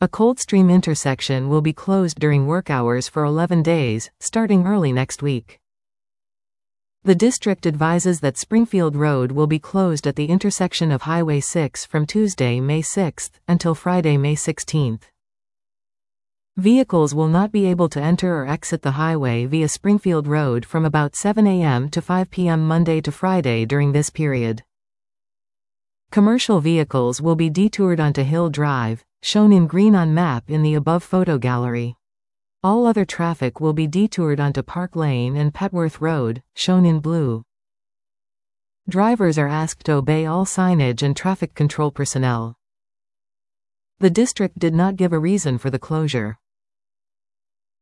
A Coldstream intersection will be closed during work hours for 11 days, starting early next week. The district advises that Springfield Road will be closed at the intersection of Highway 6 from Tuesday, May 6, until Friday, May 16. Vehicles will not be able to enter or exit the highway via Springfield Road from about 7 a.m. to 5 p.m. Monday to Friday during this period. Commercial vehicles will be detoured onto Hill Drive, shown in green on map in the above photo gallery. All other traffic will be detoured onto Park Lane and Petworth Road, shown in blue. Drivers are asked to obey all signage and traffic control personnel. The district did not give a reason for the closure.